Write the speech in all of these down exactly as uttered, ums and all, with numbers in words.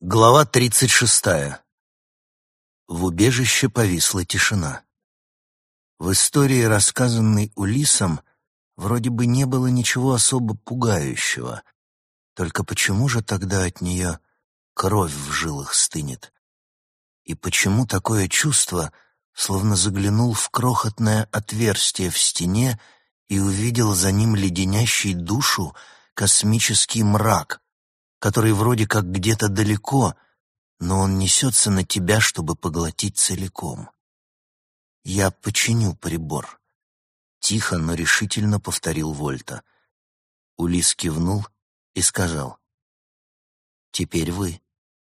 Глава тридцать шестая. В убежище повисла тишина. В истории, рассказанной Улиссом, вроде бы не было ничего особо пугающего. Только почему же тогда от нее кровь в жилах стынет? И почему такое чувство, словно заглянул в крохотное отверстие в стене и увидел за ним леденящий душу космический мрак, который вроде как где-то далеко, но он несется на тебя, чтобы поглотить целиком? «Я починю прибор», — тихо, но решительно повторил Вольта. Улисс кивнул и сказал: «Теперь вы».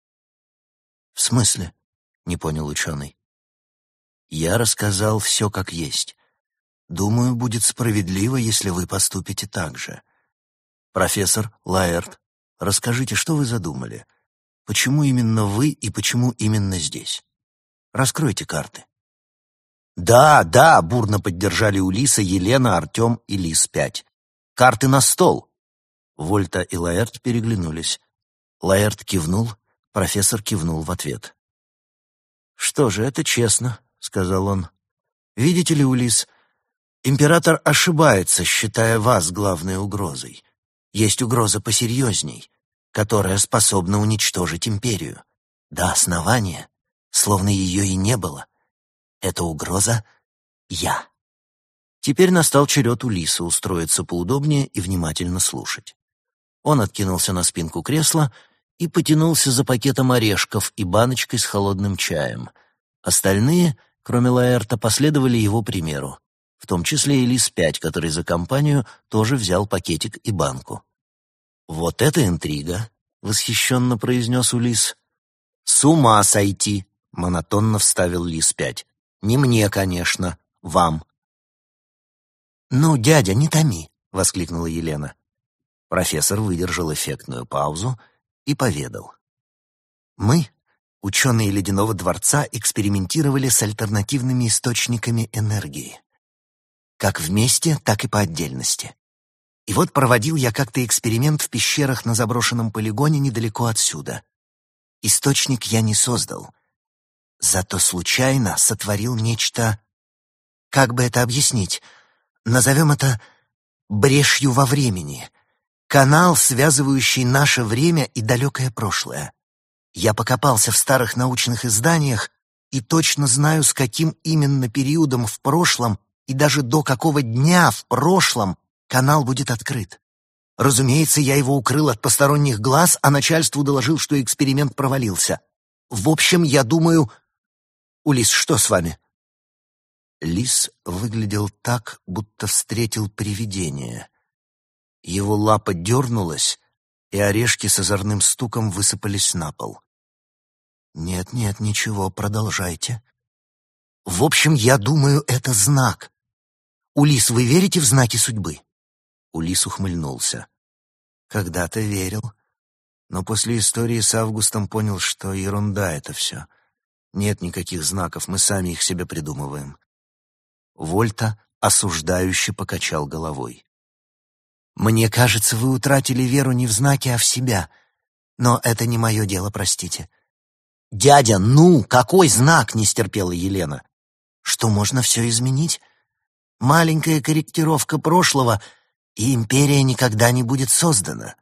«В смысле?» — не понял ученый. «Я рассказал все как есть. Думаю, будет справедливо, если вы поступите так же. Профессор Лаэрт, расскажите, что вы задумали? Почему именно вы и почему именно здесь? Раскройте карты». «Да, да!» — бурно поддержали Улисса, Елена, Артем и Лис пять. «Карты на стол!» Вольта и Лаэрт переглянулись. Лаэрт кивнул, профессор кивнул в ответ. «Что же, это честно», — сказал он. «Видите ли, Улисс, император ошибается, считая вас главной угрозой. Есть угроза посерьезней, которая способна уничтожить империю. До основания, словно ее и не было. Эта угроза — я». Теперь настал черед Улисса устроиться поудобнее и внимательно слушать. Он откинулся на спинку кресла и потянулся за пакетом орешков и баночкой с холодным чаем. Остальные, кроме Лаэрта, последовали его примеру, в том числе и Лис пять, который за компанию тоже взял пакетик и банку. «Вот это интрига!» — восхищенно произнес Улисс. «С ума сойти!» — монотонно вставил Лис пять. «Не мне, конечно, вам». «Ну, дядя, не томи!» — воскликнула Елена. Профессор выдержал эффектную паузу и поведал. «Мы, ученые Ледяного дворца, экспериментировали с альтернативными источниками энергии. Как вместе, так и по отдельности. И вот проводил я как-то эксперимент в пещерах на заброшенном полигоне недалеко отсюда. Источник я не создал, зато случайно сотворил нечто... Как бы это объяснить? Назовем это брешью во времени. Канал, связывающий наше время и далекое прошлое. Я покопался в старых научных изданиях и точно знаю, с каким именно периодом в прошлом и даже до какого дня в прошлом канал будет открыт. Разумеется, я его укрыл от посторонних глаз, а начальству доложил, что эксперимент провалился. В общем, я думаю... Улисс, что с вами?» Лис выглядел так, будто встретил привидение. Его лапа дернулась, и орешки с озорным стуком высыпались на пол. «Нет, нет, ничего, продолжайте». «В общем, я думаю, это знак. Улисс, вы верите в знаки судьбы?» Улисс ухмыльнулся. «Когда-то верил, но после истории с Августом понял, что ерунда это все. Нет никаких знаков, мы сами их себе придумываем». Вольта осуждающе покачал головой. «Мне кажется, вы утратили веру не в знаки, а в себя. Но это не мое дело, простите». «Дядя, ну, какой знак?» — не стерпела Елена. «Что можно все изменить? Маленькая корректировка прошлого, и империя никогда не будет создана».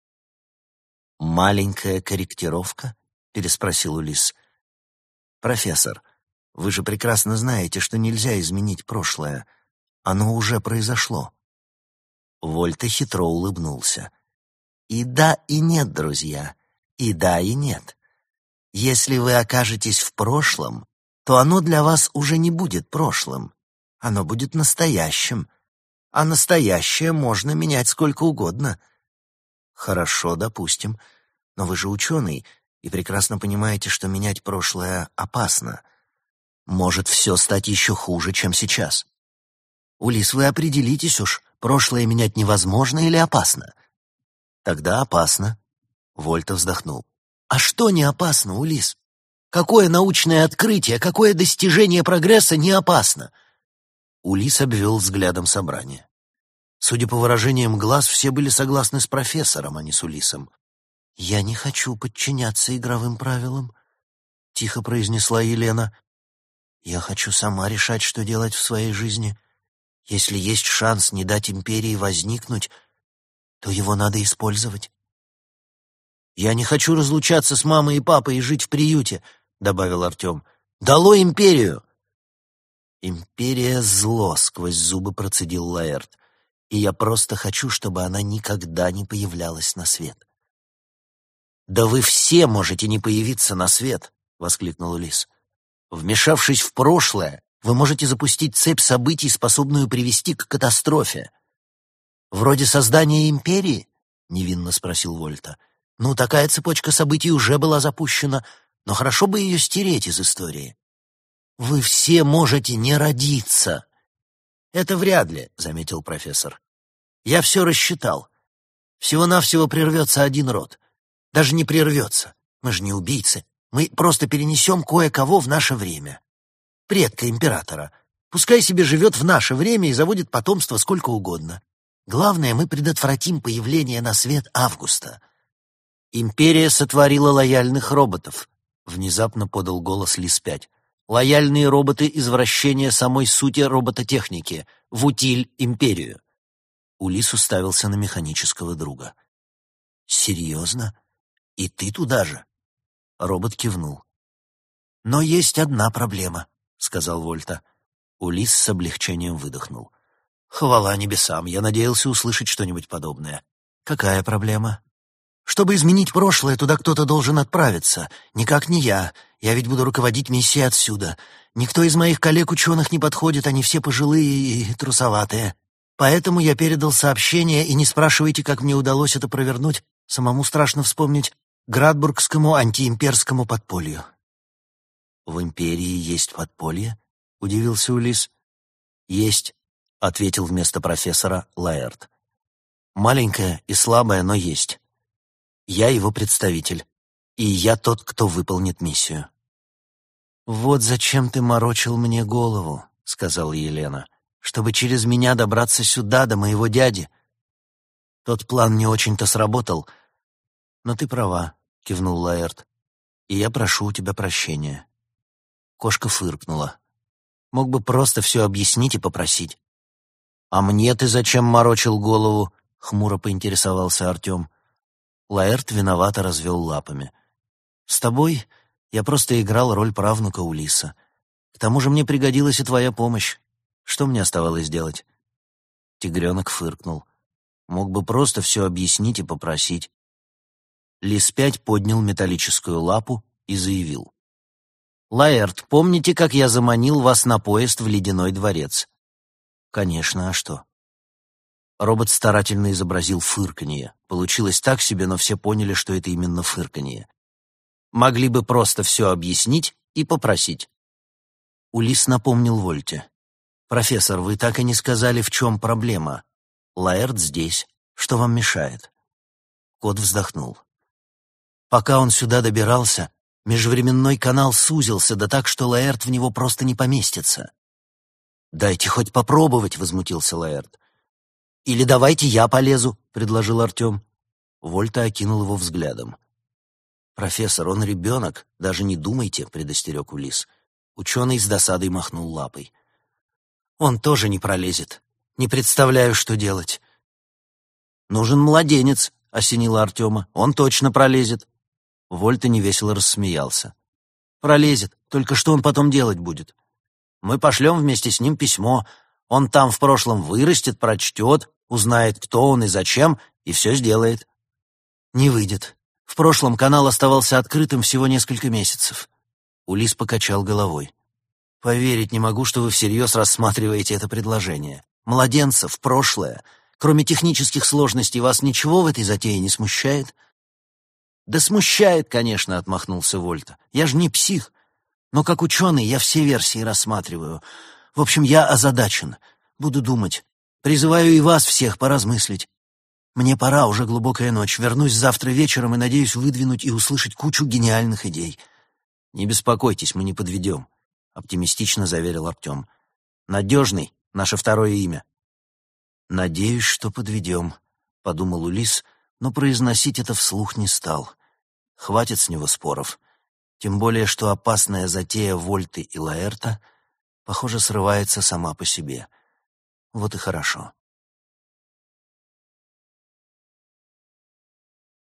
«Маленькая корректировка?» — переспросил Улисс. «Профессор, вы же прекрасно знаете, что нельзя изменить прошлое. Оно уже произошло». Вольта хитро улыбнулся. «И да, и нет, друзья. И да, и нет. Если вы окажетесь в прошлом, то оно для вас уже не будет прошлым. Оно будет настоящим. А настоящее можно менять сколько угодно». «Хорошо, допустим. Но вы же ученый и прекрасно понимаете, что менять прошлое опасно. Может все стать еще хуже, чем сейчас. Улисс, вы определитесь уж, прошлое менять невозможно или опасно?» «Тогда опасно», — Вольта вздохнул. «А что не опасно, Улисс? Какое научное открытие, какое достижение прогресса не опасно?» Улисс обвел взглядом собрание. Судя по выражениям глаз, все были согласны с профессором, а не с Улиссом. «Я не хочу подчиняться игровым правилам», — тихо произнесла Елена. «Я хочу сама решать, что делать в своей жизни. Если есть шанс не дать империи возникнуть, то его надо использовать». «Я не хочу разлучаться с мамой и папой и жить в приюте», — добавил Артем. «Долой империю!» «Империя — зло», — сквозь зубы процедил Лаэрт. «И я просто хочу, чтобы она никогда не появлялась на свет». «Да вы все можете не появиться на свет», — воскликнул Улисс. «Вмешавшись в прошлое, вы можете запустить цепь событий, способную привести к катастрофе». «Вроде создания империи?» — невинно спросил Вольта. «Ну, такая цепочка событий уже была запущена, но хорошо бы ее стереть из истории». «Вы все можете не родиться». «Это вряд ли», — заметил профессор. «Я все рассчитал. Всего-навсего прервется один род. Даже не прервется. Мы же не убийцы. Мы просто перенесем кое-кого в наше время. Предка императора. Пускай себе живет в наше время и заводит потомство сколько угодно. Главное, мы предотвратим появление на свет Августа». «Империя сотворила лояльных роботов», — внезапно подал голос Лис пять. «Лояльные роботы — извращение самой сути робототехники, в утиль империю». Улисс уставился на механического друга. «Серьезно? И ты туда же?» Робот кивнул. «Но есть одна проблема», — сказал Вольта. Улисс с облегчением выдохнул. «Хвала небесам, я надеялся услышать что-нибудь подобное». «Какая проблема?» «Чтобы изменить прошлое, туда кто-то должен отправиться. Никак не я. Я ведь буду руководить миссией отсюда. Никто из моих коллег-ученых не подходит, они все пожилые и трусоватые. Поэтому я передал сообщение, и не спрашивайте, как мне удалось это провернуть, самому страшно вспомнить, Градбургскому антиимперскому подполью». «В империи есть подполье?» — удивился Улисс. «Есть», — ответил вместо профессора Лаэрт. «Маленькое и слабое, но есть. Я его представитель, и я тот, кто выполнит миссию». «Вот зачем ты морочил мне голову», — сказала Елена, «чтобы через меня добраться сюда, до моего дяди. Тот план не очень-то сработал, но ты права», — кивнул Лаэрт, «и я прошу у тебя прощения». Кошка фыркнула. «Мог бы просто все объяснить и попросить». «А мне ты зачем морочил голову?» — хмуро поинтересовался Артем. Лаэрт виновато развел лапами. «С тобой я просто играл роль правнука Улисса. К тому же мне пригодилась и твоя помощь. Что мне оставалось делать?» Тигренок фыркнул. «Мог бы просто все объяснить и попросить». Лис пять поднял металлическую лапу и заявил. «Лаэрт, помните, как я заманил вас на поезд в Ледяной дворец?» «Конечно, а что?» Робот старательно изобразил фырканье. Получилось так себе, но все поняли, что это именно фырканье. «Могли бы просто все объяснить и попросить». Улисс напомнил Вольте. «Профессор, вы так и не сказали, в чем проблема. Лаэрт здесь. Что вам мешает?» Кот вздохнул. «Пока он сюда добирался, межвременной канал сузился, да так, что Лаэрт в него просто не поместится». «Дайте хоть попробовать», — возмутился Лаэрт. «Или давайте я полезу», — предложил Артем. Вольта окинул его взглядом. «Профессор, он ребенок, даже не думайте», — предостерег Улисс. Ученый с досадой махнул лапой. «Он тоже не пролезет. Не представляю, что делать». «Нужен младенец», — осенило Артема. «Он точно пролезет». Вольта невесело рассмеялся. «Пролезет, только что он потом делать будет? Мы пошлем вместе с ним письмо. Он там в прошлом вырастет, прочтет, узнает, кто он и зачем, и все сделает». «Не выйдет. В прошлом канал оставался открытым всего несколько месяцев». Улисс покачал головой. «Поверить не могу, что вы всерьез рассматриваете это предложение. Младенца в прошлое. Кроме технических сложностей, вас ничего в этой затее не смущает?» «Да смущает, конечно», — отмахнулся Вольта. «Я же не псих. Но как ученый я все версии рассматриваю. В общем, я озадачен. Буду думать. Призываю и вас всех поразмыслить. Мне пора, уже глубокая ночь. Вернусь завтра вечером и надеюсь выдвинуть и услышать кучу гениальных идей». «Не беспокойтесь, мы не подведем», — оптимистично заверил Артем. «Надежный — наше второе имя». «Надеюсь, что подведем», — подумал Улисс, но произносить это вслух не стал. Хватит с него споров. Тем более, что опасная затея Вольты и Лаэрта, похоже, срывается сама по себе. Вот и хорошо.